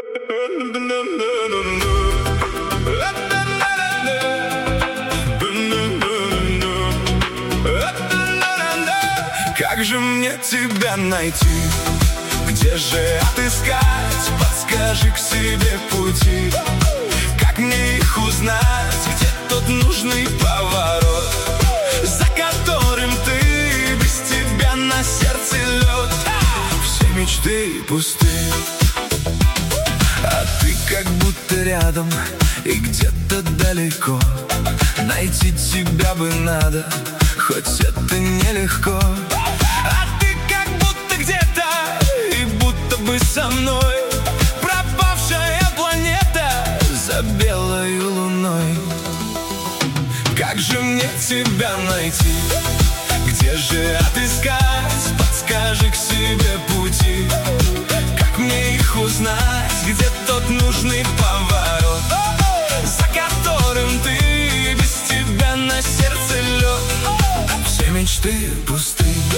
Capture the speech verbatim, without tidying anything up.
Как же мне тебя найти? Где же отыскать? Подскажи к себе пути. Как мне их узнать? Где тот нужный поворот, за которым ты, без тебя на сердце лед? Все мечты пусты, а ты как будто рядом и где-то далеко. Найти тебя бы надо, хоть это нелегко. А ты как будто где-то и будто бы со мной, пропавшая планета за белою луной. Как же мне тебя найти? Где же отыскать? Подскажи к себе пути. Как мне их узнать? Где тот нужный поворот, за которым ты, без тебя на сердце лед? Все мечты пусты.